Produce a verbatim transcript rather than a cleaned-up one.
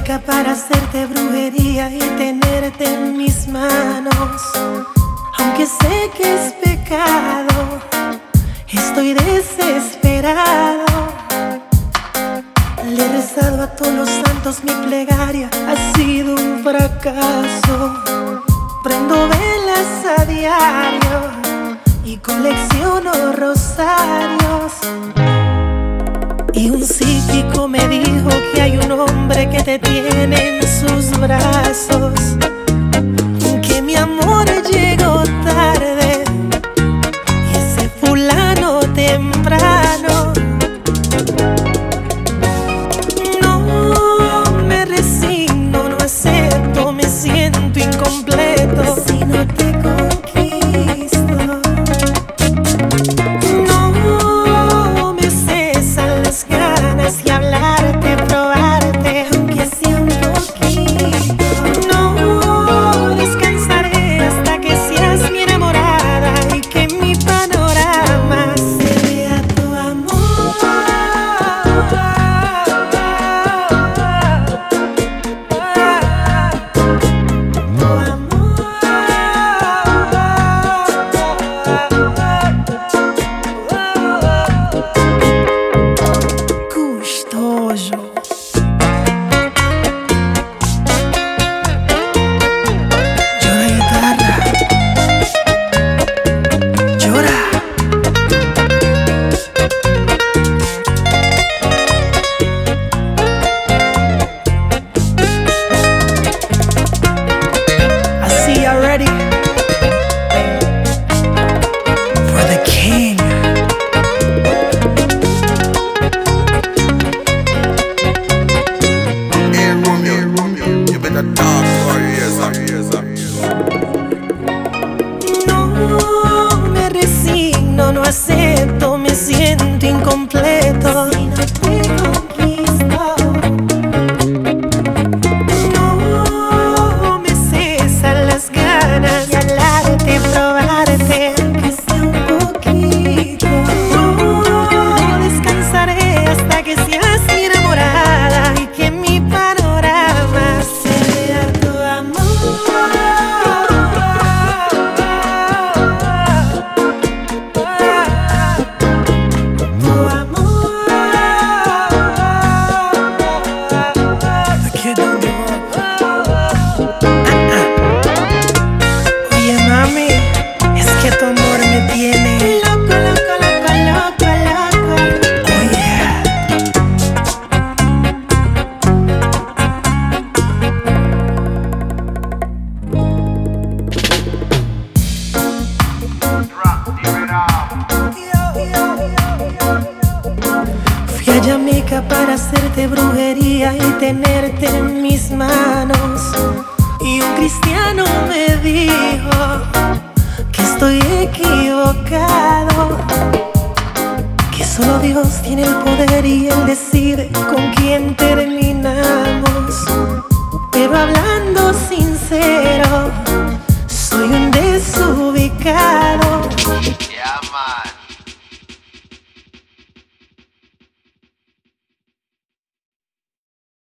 Jamaica para hacerte brujería y tenerte en mis manos. Aunque sé que es pecado, estoy desesperado. Le he rezado a todos los santos, mi plegaria ha sido un fracaso. Prendo velas a diario y colecciono rosarios. Y un psíquico me dijo que hay un hombre que te tiene en sus brazos, que mi amor llegó tarde y ese fulano temprano. No me resigno, no acepto, me siento incompleto si no te conquisto. No me cesan las ganas y hablarte, probarte, aunque sea un poquito. No descansaré hasta que seas mi enamorada y que mi panorama sea tu amor. Tu amor. Custoso. Llora guitarra, llora. I see you ready for the king. Hey Romeo, Romeo, you better talk for years and years and years. No me resigno, no acepto, me siento incompleto si no te conquisto. No me cesan las ganas de hablarte, probarte, aunque sea un poquito. No descansaré hasta que seas mi enamorada y que mi panorama sea tu amor. Tu amor. The kid don't give up. Oye mami, es que tu amor me tiene loco, loco, loco, loco, loco. Oh yeah. Fui a Jamaica para hacerte brujería y tenerte en mis manos. Y un cristiano me dijo que estoy equivocado, que solo Dios tiene el poder y Él decide con quién terminamos.